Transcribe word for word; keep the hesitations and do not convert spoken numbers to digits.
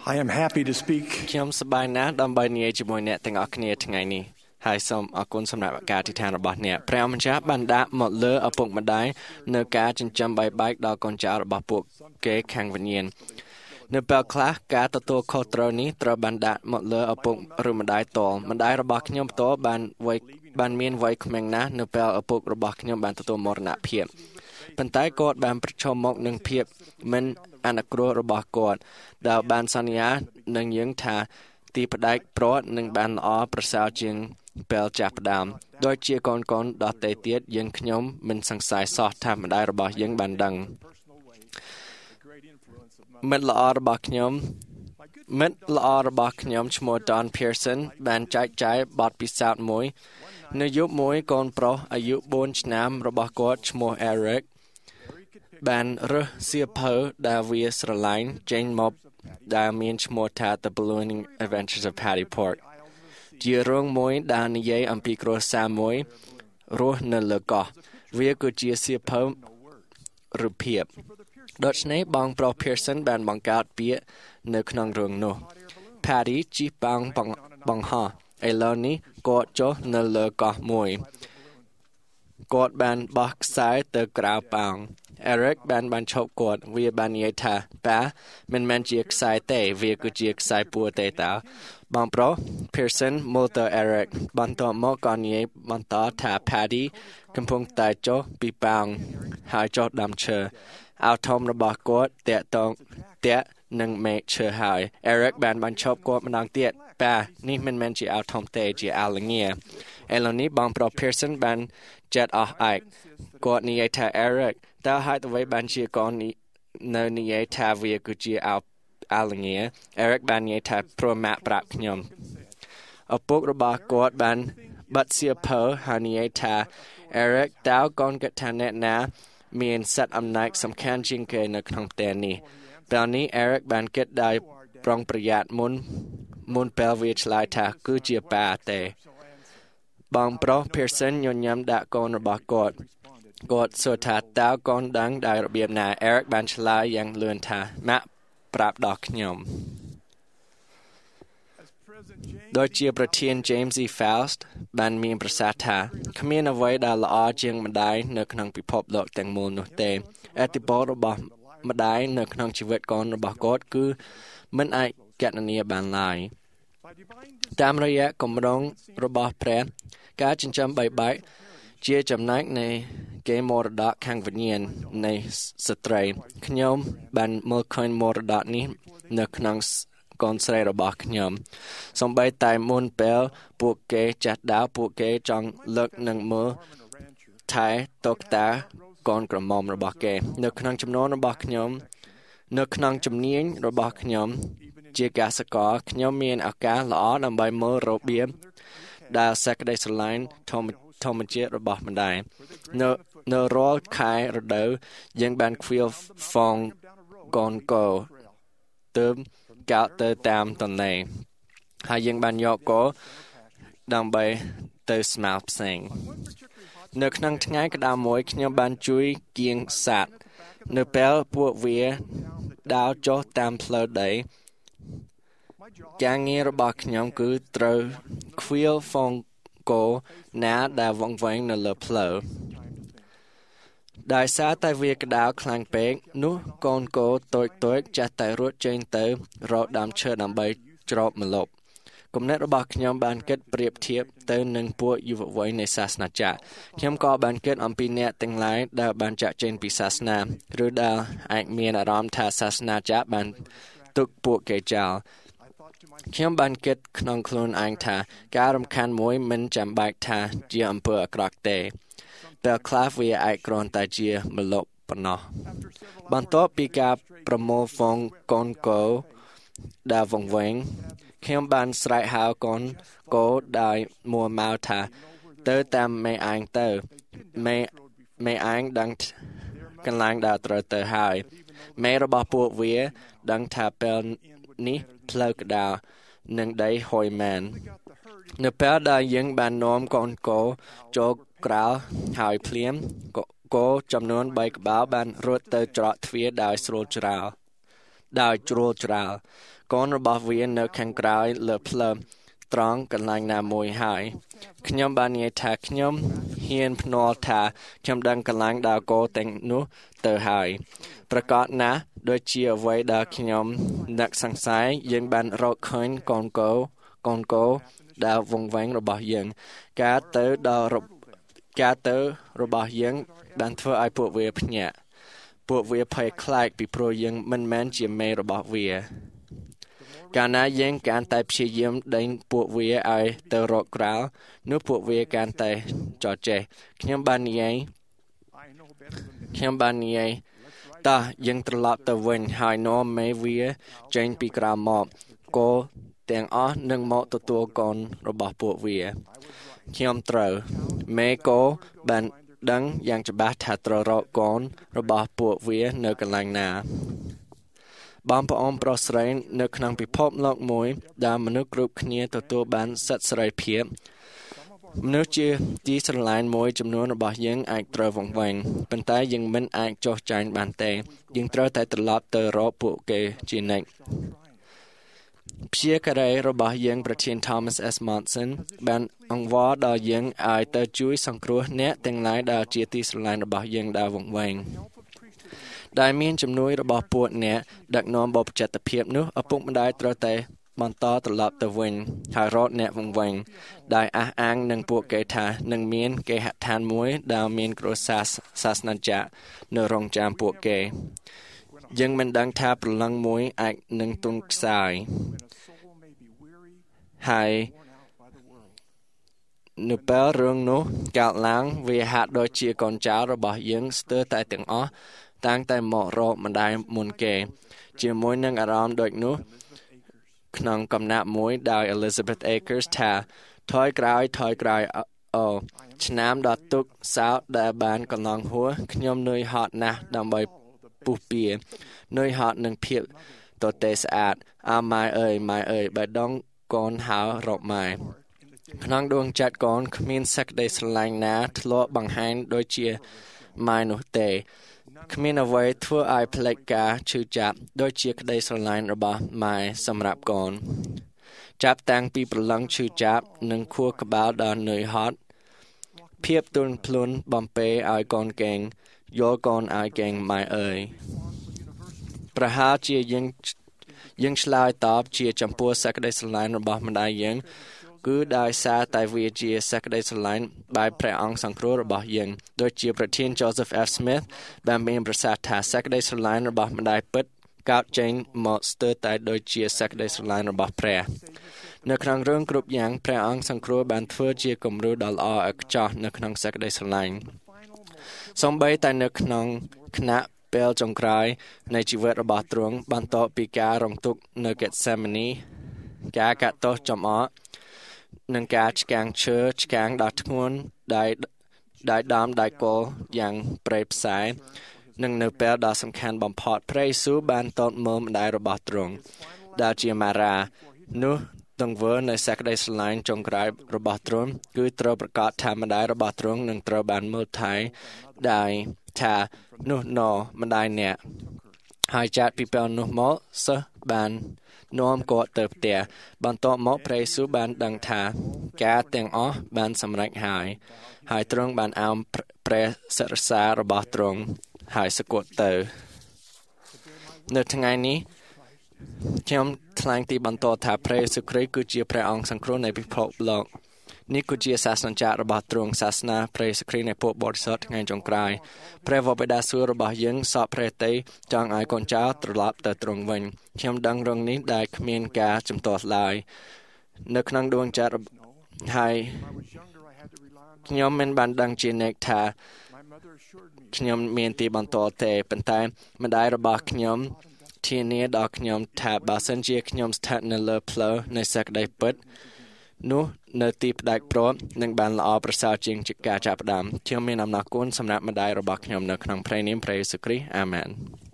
I am happy to speak ខ្ញុំសប្បាយណាស់ដើម្បីនិយាយជាមួយអ្នកទាំងអស់គ្នាថ្ងៃនេះហើយសូមអរគុណសម្រាប់ការអធិដ្ឋានរបស់អ្នកព្រះម្ចាស់បានដាក់មកលើឪពុកម្ដាយនៅការចិញ្ចឹមបែកបាក់ដល់កូនចៅរបស់ពួកគេខាងវិញ្ញាណនៅពេលខ្លះការទទួលខុសត្រូវនេះត្រូវបានដាក់មកលើឪពុកឬម្ដាយតលម្ដាយរបស់ខ្ញុំផ្ទាល់បានវ័យបានមានវ័យក្មេងណាស់នៅពេលឪពុករបស់ខ្ញុំបានទទួលមរណភាពប៉ុន្តែគាត់បានប្រឈមមុខនឹងភាពមិនអនុគ្រោះរបស់គាត់ដែលបានសន្យានឹងយើងថាទីផ្ដាច់ប្រត់នឹងបានល្អប្រសើរជាងពេលចាប់ផ្ដើមដោយជាកូនកូនដតេទៀតយើងខ្ញុំមិនសង្ស័យសោះថាម្ដាយរបស់យើងបានដឹងមិត្តល្អរបស់ខ្ញុំមិត្តល្អរបស់ខ្ញុំឈ្មោះ Don Pearson បានចែកចាយបទពិសោធន៍មួយនៅយុគមួយកូនប្រុសអាយុបួនឆ្នាំរបស់គាត់ឈ្មោះ Eric បានរើសសៀវភៅដែលវាស្រឡាញ់ចេញមកដែលមានឈ្មោះថា The Ballooning Adventures of Patty Pork ជារឿងមួយដែលនិយាយអំពីគ្រួសារមួយរស់នៅលើកោះវាគឺជាសៀវភៅរូបភាពដូច្នេះបងប្រុស Pearson បានបង្កើតពាក្យនៅក្នុងរឿងនោះ Patty ជិះបាំងបង្ហោះឥឡូវនេះគាត់ចុះនៅលើកោះមួយគាត់បានបោះខ្សែទៅក្រៅប៉ោង Eric បានបានឈប់គាត់វាបាននិយាយថាប៉ាមិនមែនជាខ្សែទេវាគឺជាខ្សែពួរទេតើបងប្រុស Pearson មើលទៅ Eric បន្ទាប់មកក៏និយាយបន្តថា Patty កំពុងតែចុះពីប៉ោងហើយចុះដាំឈើអោធំរបស់គាត់តាក់តងតាក់នឹងមេឃឈើហើយ Eric បានបានឈប់គាត់ម្ដងទៀតប៉ានេះមិនមែនជាអោធំទេជាអាលងាឥឡូវនេះបងប្រុស Pearson បានចាត់អស់ឯកគាត់និយាយថា Eric តើហេតុអ្វីបានជាកូននៅនិយាយថាវាគឺជាអោអាលងា Eric បាននិយាយថាព្រមម៉ាក់ប្រាប់ខ្ញុំឪពុករបស់គាត់បានបិទសៀវភៅហើយនិយាយថា Eric តើកូនគិតថាអ្នកណាមានសិទ្ធិអំណាចសំខាន់ជាងគេនៅក្នុងផ្ទះនេះពេលនេះ Eric បានគិតដោយប្រុងប្រយ័ត្នមុនមុនពេលវាឆ្លើយថាគឺជាប៉ាទេបងប្រុស Pearson ញញឹមដាក់កូនរបស់គាត់គាត់សួរថាតើកូនដឹងដោយរបៀបណា Eric បានឆ្លើយយ៉ាងលឿនថាម៉ាក់ប្រាប់ដល់ខ្ញុំដោយជាប្រធាន James E. Faust បានមានប្រសាសន៍ថាគ្មានអ្វីដែលល្អជាងម្ដាយនៅក្នុងពិភពលោកទាំងមូលនោះទេឥទ្ធិពលរបស់ម្ដាយនៅក្នុងជីវិតកូនរបស់គាត់គឺមិនអាចកណនាបានឡើយតាមរយៈគម្រោងរបស់ព្រះការចិញ្ចឹមបែកបាក់ជាចំណែកនៃគេមរតកខាងវិញ្ញាណនៃស្ត្រីខ្ញុំបានមើលឃើញមរតកនេះនៅក្នុងកូនស្រីរបស់ខ្ញុំសូម្បីតែមុនពេលពួកគេចាស់ដើមពួកគេចង់លើកនឹងមើលថែតុកតាកូនក្រមុំរបស់គេនៅក្នុងចំនួនរបស់ខ្ញុំនៅក្នុងជំនាញរបស់ខ្ញុំជាកសិករខ្ញុំមានឱកាសល្អដើម្បីមើលរបៀបដែលសេចក្តីស្រឡាញ់ធម្មធម្មជាតិរបស់ម្ដាយនៅនៅរាល់ខែរដូវយើងបានខ្វៀលហ្វងកូនកោទើបកោតទៅតាមតន័យហើយយើងបានយកកោដើម្បីទៅស្មៅផ្សេងនៅក្នុងថ្ងៃក្តៅមួយខ្ញុំបានជួយគៀងសត្វនៅពេលពួកវាដើរចុះតាមផ្លូវដីការងាររបស់ខ្ញុំគឺត្រូវខ្វៀលហ្វងគោណាដែលវង្វេងនៅលើផ្លូវដោយសារតែវាក្តៅខ្លាំងពេកនោះកូនគោតូចតូចចាស់តែរត់ចេញទៅរកដើមឈើដើម្បីច្របម្លប់គំនិតរបស់ខ្ញុំបានគិតប្រៀបធៀបទៅនឹងពួកយុវវ័យនៃសាសនាចាស់ខ្ញុំក៏បានគិតអំពីអ្នកទាំងឡាយដែលបានចាក់ចេញពីសាសនាឬដែលអាចមានអារម្មណ៍ថាសាសនាចាស់បានទុកពួកគេចោលខ្ញុំបានគិតក្នុងខ្លួនឯងថាការរំខានមួយមិនចាំបាច់ថាជាអំពើអាក្រក់ទេតែខ្លះវាអាចគ្រាន់តែជាម្លប់ប៉ុណ្ណោះបន្ទាប់ពីការប្រមូលហ្វូងកូនគោដែលវង្វេងខ្ញុំបានស្រែកហៅកូនគោដោយមួម៉ៅថាទៅតាមមេឯងទៅមេមេឯងដឹងកន្លែងដែលត្រូវទៅហើយមេរបស់ពួកវាដឹងថាពេលនេះផ្លូវក្តៅនិងដីហុយមែននៅពេលដែលយើងបាននាំកូនគោចូលក្រៅហើយភ្លាមគោចំនួនបីក្បាលបានរត់ទៅច្រកទ្វារដោយស្រួលច្រាលដោយជ្រួលច្រាលកូនរបស់វានៅខាងក្រោយលើភ្លើងត្រង់កន្លែងណាមួយហើយខ្ញុំបាននិយាយថាខ្ញុំហ៊ានភ្នាល់ថាខ្ញុំដឹងកន្លែងដែលគោទាំងនោះទៅហើយប្រកាសណាស់ដូចជាអ្វីដែលខ្ញុំនឹកសង្ស័យយើងបានរកឃើញកូនកោកូនគោដែលវង្វេងរបស់យើងការទៅដល់ការទៅរបស់យើងបានធ្វើឲ្យពួកវាភ្ញាក់ពួកវាភ័យខ្លាចពីព្រោះយើងមិនមែនជាមេរបស់វាកាលណាយើងកាន់តែព្យាយាមដេញពួកវាឲ្យទៅរកក្រៅនោះពួកវាកាន់តែចោទចេះខ្ញុំបាននិយាយខ្ញុំបាននិយាយតោះយើងត្រឡប់ទៅវិញហើយនាំមេវាចេញពីក្រៅមកគោទាំងអស់នឹងមកទទួលកូនរបស់ពួកវាខ្ញុំត្រូវមេគោបានដឹងយ៉ាងច្បាស់ថាត្រូវរកកូនរបស់ពួកវានៅកន្លែងណាបងប្អូនប្រុសស្រីនៅក្នុងពិភពលោកមួយដែលមនុស្សគ្រប់គ្នាទទួលបានសិទ្ធិសេរីភាពមនុស្សជាទីស្រឡាញ់មួយចំនួនរបស់យើងអាចត្រូវវង្វេងប៉ុន្តែយើងមិនអាចចោះចាញ់បានទេយើងត្រូវតែត្រឡប់ទៅរកពួកគេជានិច្ចព្យាការីរបស់យើងប្រធាន Thomas S. Monson បានអង្វរដល់យើងឲ្យទៅជួយសង្គ្រោះអ្នកទាំងឡាយដែលជាទីស្រឡាញ់របស់យើងដែលវង្វេងដែលមានជំនួយរបស់ពួកអ្នកដឹកនាំបព្វជិតភាពនោះឪពុកម្ដាយត្រូវតែបន្តត្រឡប់ទៅវិញហើយរកអ្នកវង្វេងដែលអះអាងនឹងពួកគេថានឹងមានគេហដ្ឋានមួយដែលមានគ្រួសារសាសនាចាក់នៅរងចាំពួកគេយើងមិនដឹងថាព្រលឹងមួយអាចនឹងទន់ខ្សោយហើយនៅពេលរឿងនោះកើតឡើងវាហាក់ដូចជាកូនចៅរបស់យើងស្ទើរតែទាំងអស់តាំងតែមករកម្ដាយមុនគេជាមួយនឹងអារម្មណ៍ដូចនោះក្នុងកំណាប់មួយដោយ Elizabeth Akers ថាថយក្រោយថយក្រោយអូឆ្នាំដល់ទុកសោតដែលបានកន្លងហួសខ្ញុំនឿយហត់ណាស់ដើម្បីពុះពៀនឿយហត់នឹងភាពទទេស្អាតអើម៉ែអើយម៉ែអើយបេះដូងកូនហៅរកម៉ែក្នុងដួងចិត្តកូនគ្មានសេចក្តីស្រឡាញ់ណាធ្លាប់បង្ហាញដូចជាម៉ែនោះទេគ្មានអ្វីធ្វើឲ្យផ្លេចការឈឺចាប់ដូចជាក្តីស្រឡាញ់របស់ម៉ែសម្រាប់កូនចាប់តាំងពីប្រឡងឈឺចាប់និងខួរក្បាលដល់នឿយហត់ភាពទន់ភ្លន់បំពេឲ្យកូនកេងយល់កូនឲ្យកេងម៉ែអើយប្រហែលជាយើងយើងឆ្លើយតបជាចំពោះសេចក្តីស្រឡាញ់របស់ម្ដាយយើងគឺដោយសារតែវាជាសេចក្តីស្រឡាញ់បែបព្រះអង្គសង្គ្រោះរបស់យើងដូចជាប្រធាន Joseph F. Smith បានមានប្រសាសន៍ថាសេចក្តីស្រឡាញ់របស់ម្ដាយពិតកើតចេញមកស្ទើរតែដូចជាសេចក្តីស្រឡាញ់របស់ព្រះនៅក្នុងរឿងគ្រប់យ៉ាងព្រះអង្គសង្គ្រោះបានធ្វើជាគំរូដ៏ល្អឥតខ្ចោះនៅក្នុងសេចក្តីស្រឡាញ់សូម្បីតែនៅក្នុងគណៈពេលចុងក្រោយនៃជីវិតរបស់ទ្រង់បន្ទាប់ពីការរងទុក្ខនៅ Gethsemane ការកាត់ទោសចំអកនិងការឆ្កាងឈើឆ្កាងដ៏ធ្ងន់ដែលដែលដើមដៃគោលយ៉ាងព្រៃផ្សែនិងនៅពេលដ៏សំខាន់បំផុតព្រះយេស៊ូវបានតតមើលម្ដាយរបស់ទ្រង់ដែលជាម៉ារ៉ានោះទង្វើនៃសេចក្តីស្រឡាញ់ចុងក្រោយរបស់ទ្រង់គឺត្រូវប្រកាសថាម្ដាយរបស់ទ្រង់នឹងត្រូវបានមើលថែដោយថានោះណម្ដាយអ្នកហើយចាត់ពីពេលនោះមកសិស្សបាននាំគាត់ទៅផ្ទះបន្ទាប់មកព្រះយេស៊ូវបានដឹងថាការទាំងអស់បានសម្រេចហើយហើយទ្រង់បានអោនព្រះសិរសារបស់ទ្រង់ហើយសគត់ទៅនៅថ្ងៃនេះខ្ញុំថ្លែងទីបន្តថាព្រះយេស៊ូវគ្រីស្ទគឺជាព្រះអង្គសង្គ្រោះនៃពិភពលោកនេះគឺជាសាសនាចាររបស់ទ្រង់សាសនាព្រះយេស៊ូវគ្រីស្ទនៃពួកបរិសុទ្ធថ្ងៃចុងក្រោយព្រះវរបិតាសួគ៌របស់យើងសពព្រះតីចង់ឲ្យកូនចៅត្រឡប់ទៅទ្រង់វិញខ្ញុំដឹងរឿងនេះដែលគ្មានការជំទាស់ឡើយនៅក្នុងដួងចិត្តហើយខ្ញុំមិនបានដឹងជានិច្ចថាខ្ញុំមានទីបន្ទាល់ទេប៉ុន្តែម្ដាយរបស់ខ្ញុំធានាដល់ខ្ញុំថាបើសិនជាខ្ញុំស្ថិតនៅលើផ្លូវនៃសេចក្តីពិតនោះនៅទីផ្ដាច់ព្រមនឹងបានល្អប្រសើរជាងការចាប់ផ្ដើមខ្ញុំមានអំណរគុណសម្រាប់ម្ដាយរបស់ខ្ញុំនៅក្នុងព្រះនាមព្រះយេស៊ូវគ្រីស្ទអាមែន